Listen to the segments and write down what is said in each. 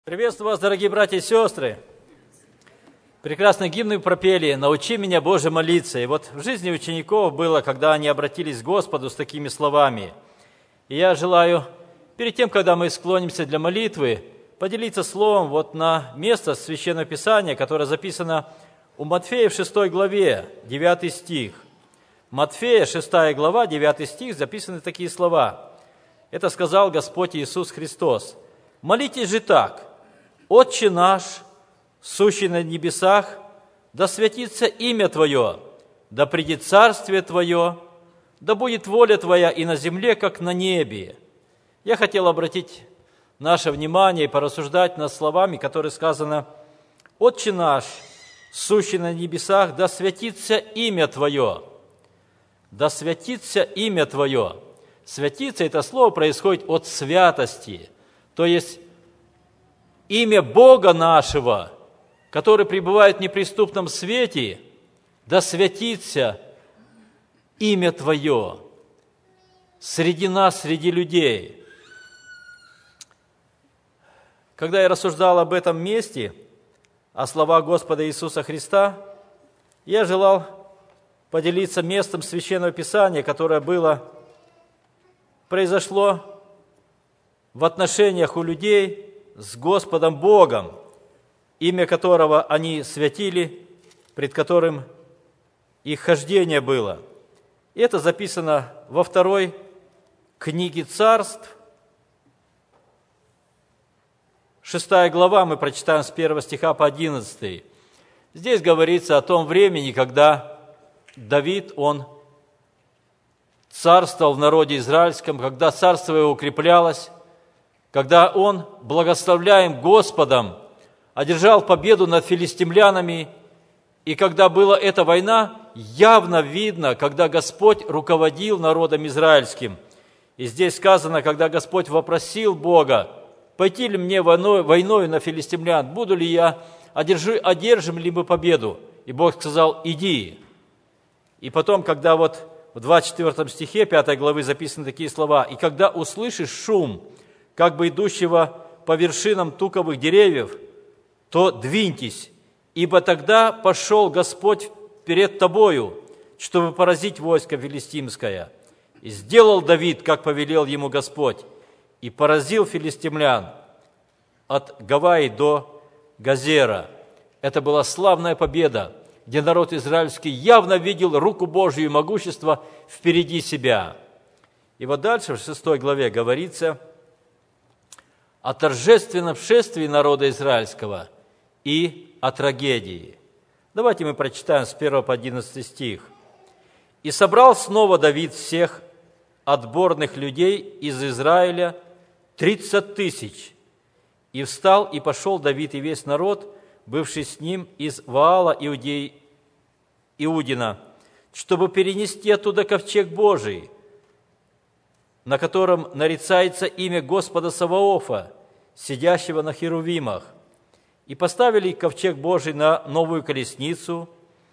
Приветствую вас, дорогие братья и сестры. Прекрасный гимн мы пропели «Научи меня, Боже, молиться». И вот в жизни учеников было, когда они обратились к Господу с такими словами. И я желаю, перед тем, когда мы склонимся для молитвы, поделиться словом вот на место Священного Писания, которое записано у Матфея в 6 главе, 9 стих. Матфея, 6 глава, 9 стих, записаны такие слова. Это сказал Господь Иисус Христос. «Молитесь же так: Отче наш, сущий на небесах, да святится имя Твое, да придет царствие Твое, да будет воля Твоя и на земле, как на небе». Я хотел обратить наше внимание и порассуждать над словами, которые сказано: «Отче наш, сущий на небесах, да святится имя Твое». «Да святится имя Твое». Святиться – это слово происходит от святости, то есть имя Бога нашего, который пребывает в неприступном свете, да святится имя Твое среди нас, среди людей. Когда я рассуждал об этом месте, о словах Господа Иисуса Христа, я желал поделиться местом Священного Писания, которое произошло в отношениях у людей с Господом Богом, имя которого они святили, пред которым их хождение было. И это записано во 2 книге Царств, 6 глава, мы прочитаем с 1 стиха по 11. Здесь говорится о том времени, когда Давид, он царствовал в народе израильском, когда царство его укреплялось, когда он, благословляем Господом, одержал победу над филистимлянами, и когда была эта война, явно видно, когда Господь руководил народом израильским. И здесь сказано, когда Господь вопросил Бога: «Пойти ли мне войною на филистимлян? Буду ли я, одержим ли мы победу?» И Бог сказал: «Иди». И потом, когда вот в 24 стихе 5 главы записаны такие слова: «И когда услышишь шум, как бы идущего по вершинам туковых деревьев, то двиньтесь, ибо тогда пошел Господь перед тобою, чтобы поразить войско филистимское. И сделал Давид, как повелел ему Господь, и поразил филистимлян от Гаваи до Газера». Это была славная победа, где народ израильский явно видел руку Божью и могущество впереди себя. И вот дальше в 6 главе говорится о торжественном шествии народа израильского и о трагедии. Давайте мы прочитаем с 1 по 11 стих. «И собрал снова Давид всех отборных людей из Израиля 30 тысяч. И встал, и пошел Давид и весь народ, бывший с ним из Ваала Иудина, чтобы перенести оттуда ковчег Божий, на котором нарицается имя Господа Саваофа, сидящего на херувимах. И поставили ковчег Божий на новую колесницу,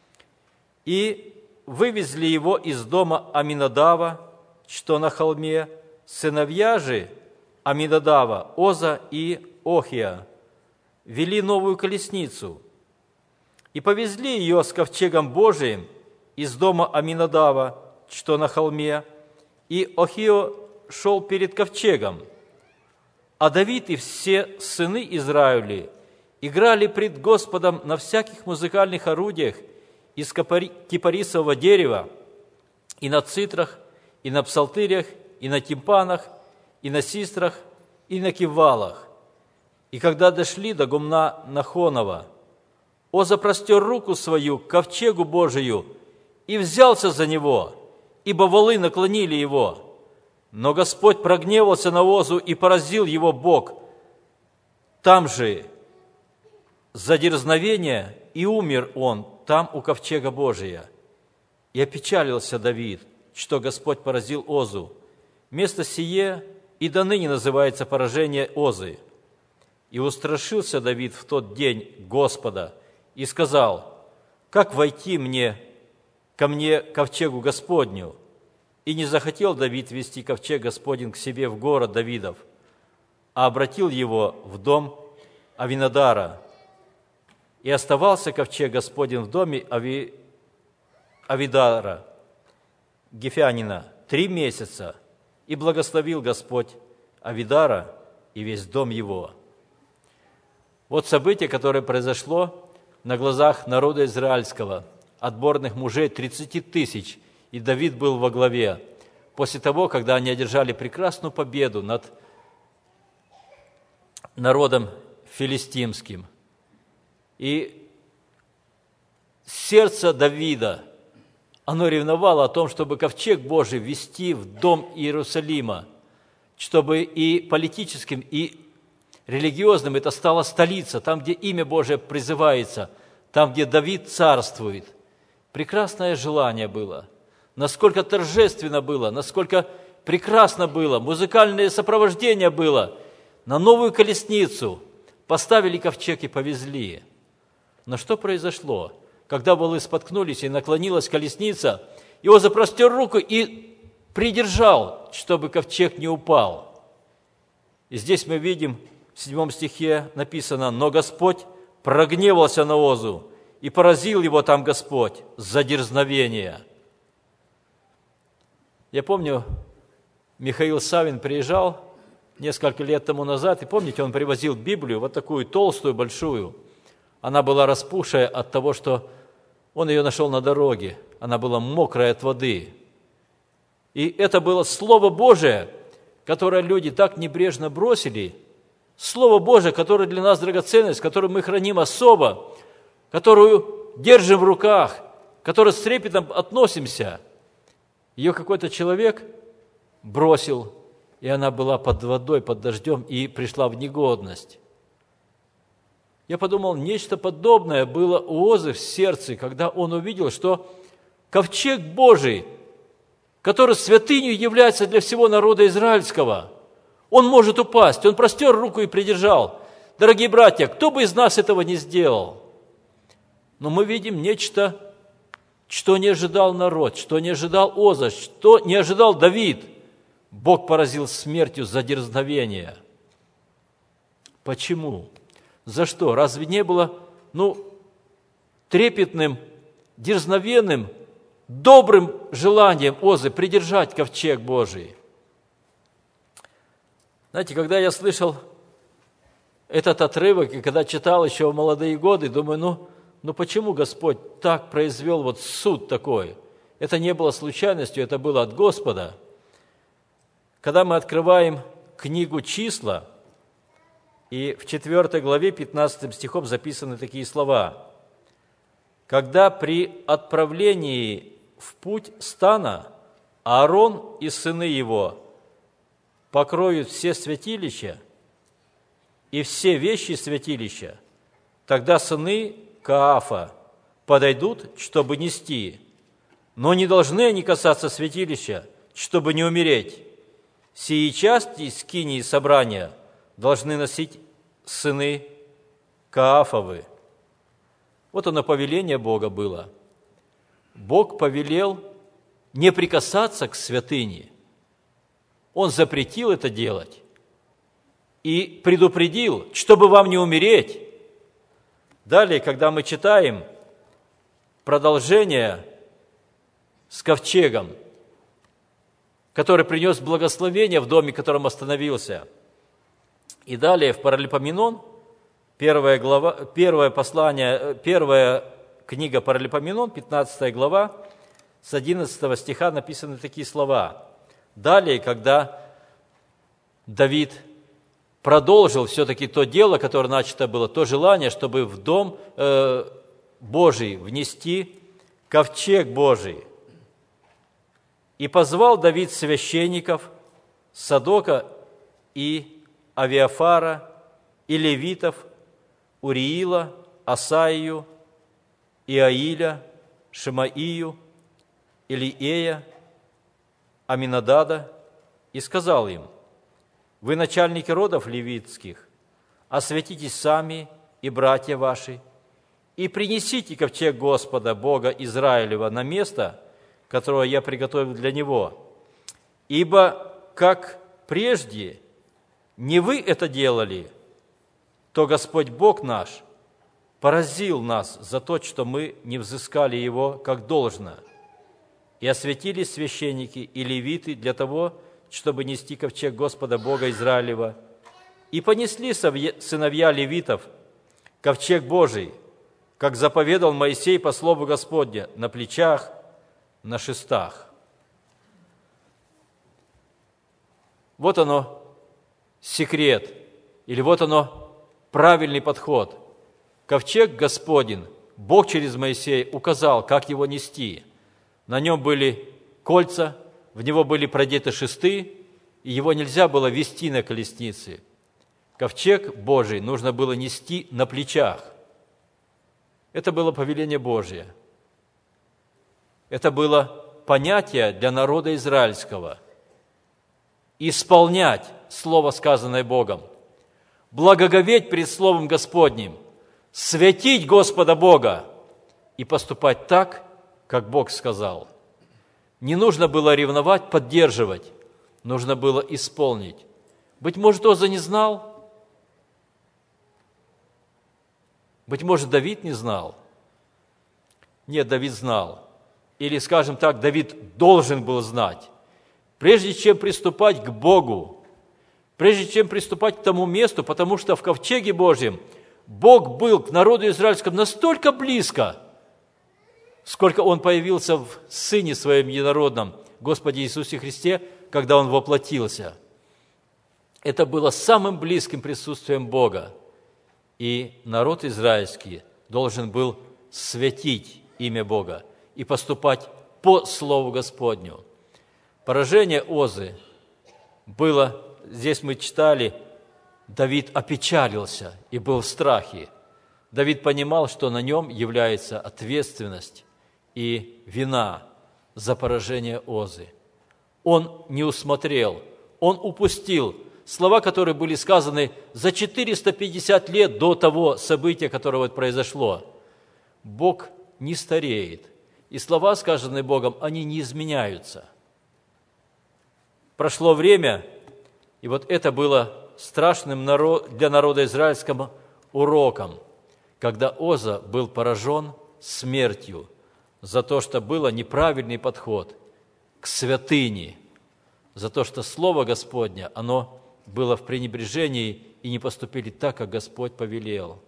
и вывезли его из дома Аминадава, что на холме. Сыновья же Аминадава, Оза и Охия, вели новую колесницу, и повезли ее с ковчегом Божиим из дома Аминадава, что на холме, и Охио шел перед ковчегом. А Давид и все сыны Израиля играли пред Господом на всяких музыкальных орудиях из кипарисового дерева, и на цитрах, и на псалтырях, и на тимпанах, и на систрах, и на кивалах. И когда дошли до гумна Нахонова, Оза простер руку свою к ковчегу Божию и взялся за него, ибо волы наклонили его. Но Господь прогневался на Озу и поразил его Бог там же за дерзновение, и умер он там у ковчега Божия. И опечалился Давид, что Господь поразил Озу. Место сие и до ныне называется поражение Озы. И устрашился Давид в тот день Господа и сказал: «Как войти ко мне ковчегу Господню?» И не захотел Давид вести ковчег Господень к себе в город Давидов, а обратил его в дом Авинадара. И оставался ковчег Господень в доме Авидара, Гефянина, 3 месяца, и благословил Господь Авидара и весь дом его». Вот событие, которое произошло на глазах народа израильского, отборных мужей 30 тысяч, и Давид был во главе, после того, когда они одержали прекрасную победу над народом филистимским. И сердце Давида, оно ревновало о том, чтобы ковчег Божий ввести в дом Иерусалима, чтобы и политическим, и религиозным это стала столица, там, где имя Божие призывается, там, где Давид царствует. Прекрасное желание было. Насколько торжественно было, насколько прекрасно было, музыкальное сопровождение было. На новую колесницу поставили ковчег и повезли. Но что произошло? Когда волы споткнулись и наклонилась колесница, Иоза запростер руку и придержал, чтобы ковчег не упал. И здесь мы видим, в 7 стихе написано: «Но Господь прогневался на Иозу, и поразил его там Господь за дерзновение». Я помню, Михаил Савин приезжал несколько лет тому назад, и помните, он привозил Библию, вот такую толстую, большую. Она была распухшая от того, что он ее нашел на дороге. Она была мокрая от воды. И это было Слово Божие, которое люди так небрежно бросили. Слово Божие, которое для нас драгоценность, которую мы храним особо, которую держим в руках, к которой с трепетом относимся. Ее какой-то человек бросил, и она была под водой, под дождем, и пришла в негодность. Я подумал, нечто подобное было у Иозы в сердце, когда он увидел, что ковчег Божий, который святыней является для всего народа израильского, он может упасть. Он простер руку и придержал. Дорогие братья, кто бы из нас этого не сделал? Но мы видим нечто, что не ожидал народ, что не ожидал Иоза, что не ожидал Давид. Бог поразил смертью за дерзновение. Почему? За что? Разве не было, трепетным, дерзновенным, добрым желанием Иозы придержать ковчег Божий? Знаете, когда я слышал этот отрывок, и когда читал еще в молодые годы, думаю, почему Господь так произвел вот суд такой? Это не было случайностью, это было от Господа. Когда мы открываем книгу «Числа», и в 4 главе 15 стихом записаны такие слова: «Когда при отправлении в путь стана Аарон и сыны его покроют все святилища и все вещи святилища, тогда сыны Каафа подойдут, чтобы нести, но не должны они касаться святилища, чтобы не умереть. Сии части скинии собрания должны носить сыны Каафовы». Вот оно повеление Бога было. Бог повелел не прикасаться к святыне. Он запретил это делать и предупредил, чтобы вам не умереть. Далее, когда мы читаем продолжение с ковчегом, который принес благословение в доме, в котором остановился. И далее в Паралипоменон, первая книга Паралипоменон, 15 глава, с 11 стиха написаны такие слова. Далее, когда Давид продолжил все-таки то дело, которое начато было, то желание, чтобы в дом Божий внести ковчег Божий. «И позвал Давид священников, Садока и Авиафара, и левитов, Уриила, Асаию, Иаиля, Шимаию, Илиея, Аминадада, и сказал им: вы, начальники родов левитских, освятитесь сами и братья ваши, и принесите ковчег Господа, Бога Израилева, на место, которое я приготовил для него. Ибо, как прежде не вы это делали, то Господь Бог наш поразил нас за то, что мы не взыскали Его как должно, и осветились священники и левиты для того, чтобы нести ковчег Господа Бога Израилева, и понесли сыновья левитов ковчег Божий, как заповедал Моисей по слову Господня, на плечах, на шестах». Вот оно секрет, или вот оно правильный подход. Ковчег Господень, Бог через Моисея указал, как его нести. На нем были кольца, в него были продеты шесты, и его нельзя было вести на колеснице. Ковчег Божий нужно было нести на плечах. Это было повеление Божье. Это было понятие для народа израильского. Исполнять слово, сказанное Богом, благоговеть пред Словом Господним, святить Господа Бога и поступать так, как Бог сказал. Не нужно было ревновать, поддерживать, нужно было исполнить. Быть может, Оза не знал, быть может, Давид не знал. Нет, Давид знал. Или, скажем так, Давид должен был знать. Прежде чем приступать к Богу, прежде чем приступать к тому месту, потому что в ковчеге Божьем Бог был к народу израильскому настолько близко, сколько Он появился в Сыне Своем Единородном, Господе Иисусе Христе, когда Он воплотился. Это было самым близким присутствием Бога. И народ израильский должен был святить имя Бога и поступать по Слову Господню. Поражение Озы было, здесь мы читали, Давид опечалился и был в страхе. Давид понимал, что на нем является ответственность и вина за поражение Озы. Он не усмотрел, он упустил слова, которые были сказаны за 450 лет до того события, которое произошло. Бог не стареет, и слова, сказанные Богом, они не изменяются. Прошло время, и вот это было страшным для народа израильского уроком, когда Оза был поражен смертью за то, что был неправильный подход к святыне, за то, что Слово Господне, оно было в пренебрежении и не поступили так, как Господь повелел.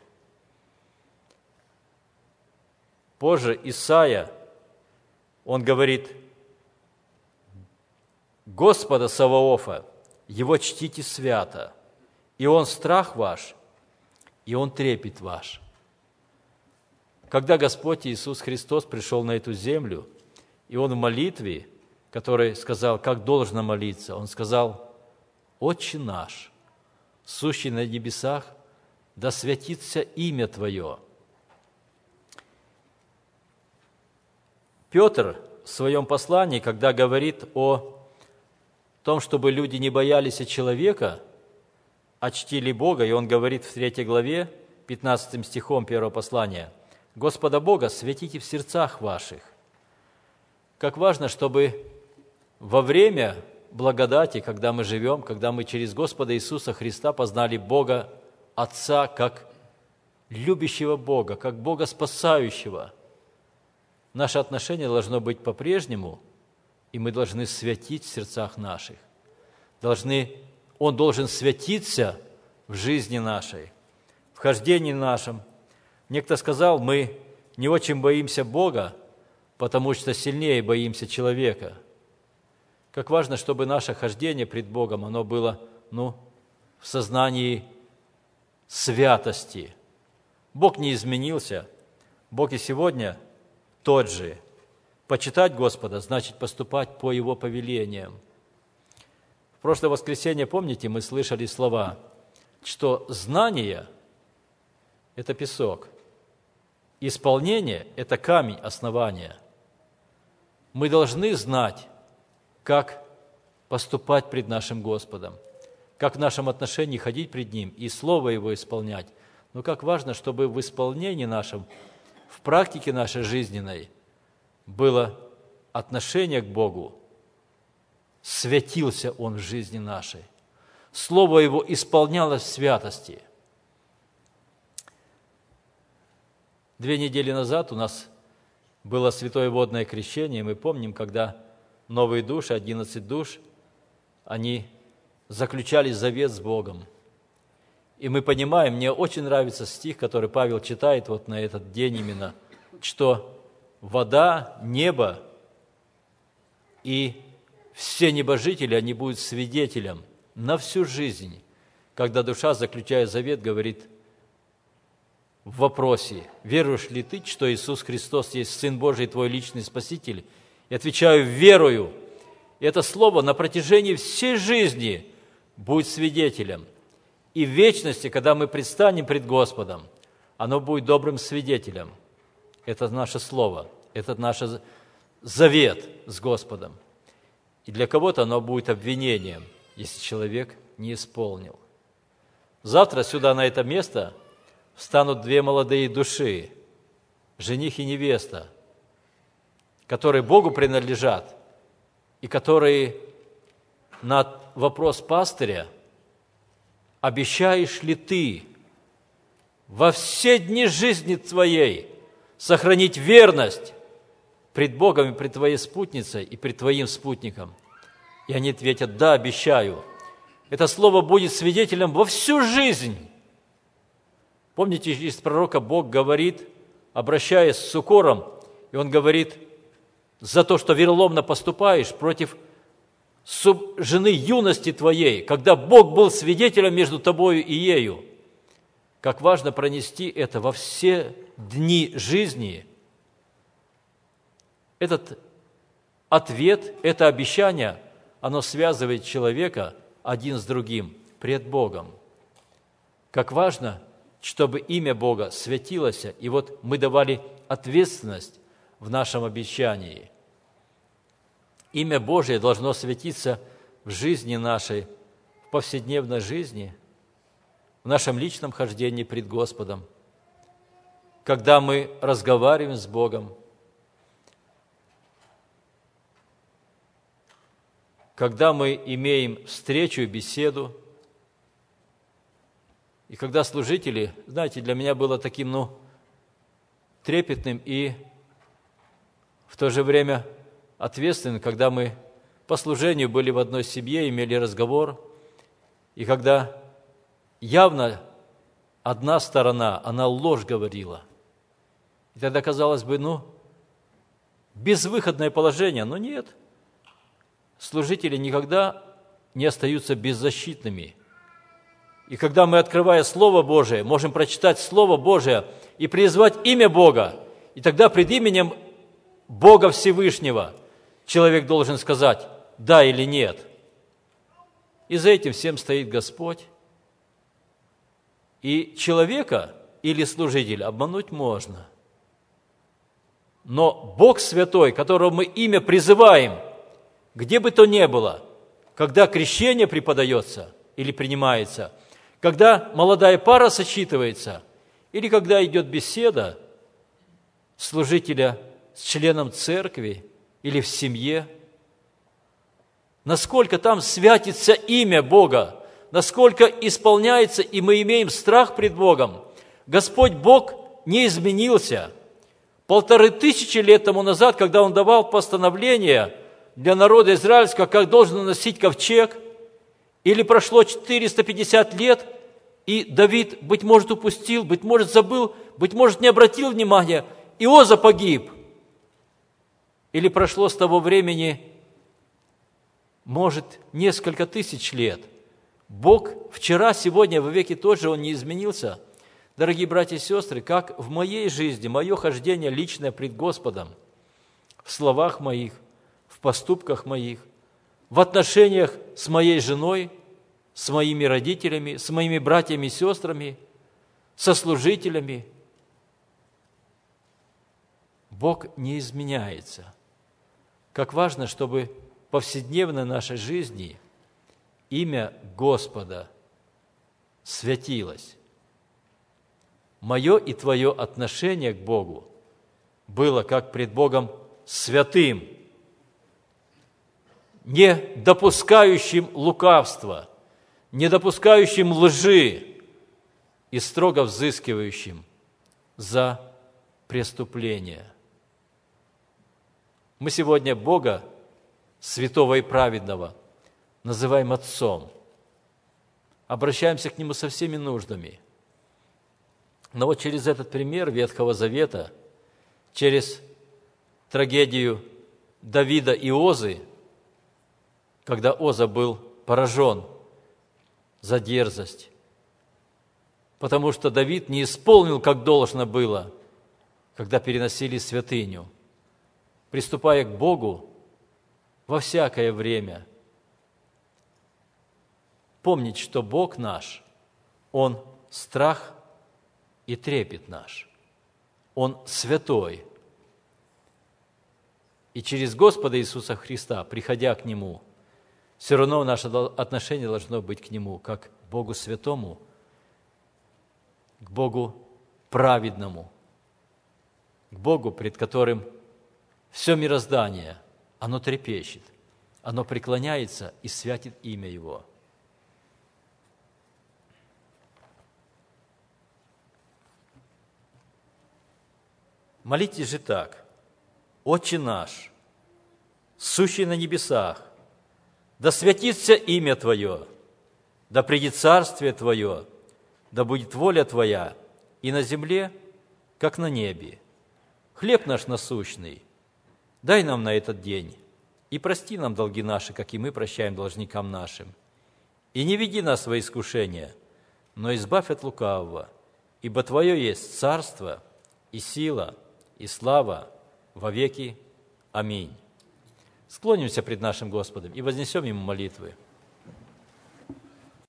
Позже Исаия, он говорит: «Господа Саваофа, Его чтите свято, и Он страх ваш, и Он трепет ваш». Когда Господь Иисус Христос пришел на эту землю, и Он в молитве, который сказал, как должно молиться, Он сказал: «Отче наш, сущий на небесах, да святится имя Твое». Петр в своем послании, когда говорит о том, чтобы люди не боялись человека, а чтили Бога, и он говорит в 3 главе, 15 стихом 1 послания: «Господа Бога святите в сердцах ваших». Как важно, чтобы во время благодати, когда мы живем, когда мы через Господа Иисуса Христа познали Бога Отца как любящего Бога, как Бога спасающего, наше отношение должно быть по-прежнему, и мы должны святить в сердцах наших. Он должен святиться в жизни нашей, в хождении нашем. Некто сказал, мы не очень боимся Бога, потому что сильнее боимся человека. Как важно, чтобы наше хождение пред Богом, оно было в сознании святости. Бог не изменился, Бог и сегодня тот же. Почитать Господа значит поступать по Его повелениям. В прошлое воскресенье, помните, мы слышали слова, что знание – это песок, исполнение – это камень основания. Мы должны знать, как поступать пред нашим Господом, как в нашем отношении ходить пред Ним и Слово Его исполнять. Но как важно, чтобы в исполнении нашем, в практике нашей жизненной было отношение к Богу, святился Он в жизни нашей. Слово Его исполнялось в святости. 2 недели назад у нас было святое водное крещение. Мы помним, когда новые души, 11 душ, они заключали завет с Богом. И мы понимаем, мне очень нравится стих, который Павел читает вот на этот день именно, что вода, небо и все небожители, они будут свидетелем на всю жизнь, когда душа, заключая завет, говорит в вопросе: «Веруешь ли ты, что Иисус Христос есть Сын Божий, твой личный Спаситель?» И отвечаю: «Верую». И это слово на протяжении всей жизни будет свидетелем. И в вечности, когда мы предстанем пред Господом, оно будет добрым свидетелем. Это наше слово, это наш завет с Господом. И для кого-то оно будет обвинением, если человек не исполнил. Завтра сюда, на это место, встанут 2 молодые души, жених и невеста, которые Богу принадлежат, и которые на вопрос пастыря: «Обещаешь ли ты во все дни жизни твоей сохранить верность пред Богом и пред твоей спутницей и пред твоим спутником?» И они ответят: «Да, обещаю». Это слово будет свидетелем во всю жизнь. Помните, из пророка Бог говорит, обращаясь с укором, и Он говорит: «За то, что вероломно поступаешь против жены юности твоей», когда Бог был свидетелем между тобою и ею. Как важно пронести это во все дни жизни. Этот ответ, это обещание, оно связывает человека один с другим пред Богом. Как важно, чтобы имя Бога святилось, и вот мы давали ответственность в нашем обещании. Имя Божие должно светиться в жизни нашей, в повседневной жизни, в нашем личном хождении пред Господом, когда мы разговариваем с Богом, когда мы имеем встречу и беседу, и когда служители, знаете, для меня было таким, трепетным и в то же время ответственным, когда мы по служению были в одной семье, имели разговор, и когда явно одна сторона, она ложь говорила. И тогда казалось бы, безвыходное положение, но нет. Служители никогда не остаются беззащитными. И когда мы, открывая Слово Божие, можем прочитать Слово Божие и призвать имя Бога, и тогда пред именем Бога Всевышнего человек должен сказать «да» или «нет». И за этим всем стоит Господь. И человека или служителя обмануть можно. Но Бог Святой, которого мы имя призываем, где бы то ни было, когда крещение преподается или принимается, когда молодая пара сочетывается, или когда идет беседа служителя с членом церкви или в семье, насколько там святится имя Бога, насколько исполняется, и мы имеем страх пред Богом. Господь Бог не изменился. 1500 лет тому назад, когда Он давал постановление для народа израильского, как должен носить ковчег, или прошло 450 лет, и Давид, быть может, упустил, быть может, забыл, быть может, не обратил внимания, Иоза погиб. Или прошло с того времени, может, несколько тысяч лет. Бог вчера, сегодня, во веки тот же, Он не изменился. Дорогие братья и сестры, как в моей жизни, мое хождение личное пред Господом, в словах моих, в поступках моих, в отношениях с моей женой, с моими родителями, с моими братьями и сестрами, со служителями. Бог не изменяется. Как важно, чтобы в повседневной нашей жизни имя Господа святилось. Мое и твое отношение к Богу было как пред Богом святым, не допускающим лукавства, не допускающим лжи и строго взыскивающим за преступления. Мы сегодня Бога, святого и праведного, называем Отцом. Обращаемся к Нему со всеми нуждами. Но вот через этот пример Ветхого Завета, через трагедию Давида и Озы, когда Оза был поражен за дерзость, потому что Давид не исполнил, как должно было, когда переносили святыню, приступая к Богу во всякое время. Помнить, что Бог наш, Он страх и трепет наш, Он святой. И через Господа Иисуса Христа, приходя к Нему, все равно наше отношение должно быть к Нему, как к Богу святому, к Богу праведному, к Богу, пред которым все мироздание, оно трепещет, оно преклоняется и святит имя Его. Молитесь же так: «Отче наш, сущий на небесах, да святится имя Твое, да придет царствие Твое, да будет воля Твоя и на земле, как на небе. Хлеб наш насущный дай нам на этот день, и прости нам долги наши, как и мы прощаем должникам нашим. И не веди нас во искушение, но избавь от лукавого, ибо Твое есть царство и сила и слава во веки. Аминь». Склонимся пред нашим Господом и вознесем Ему молитвы.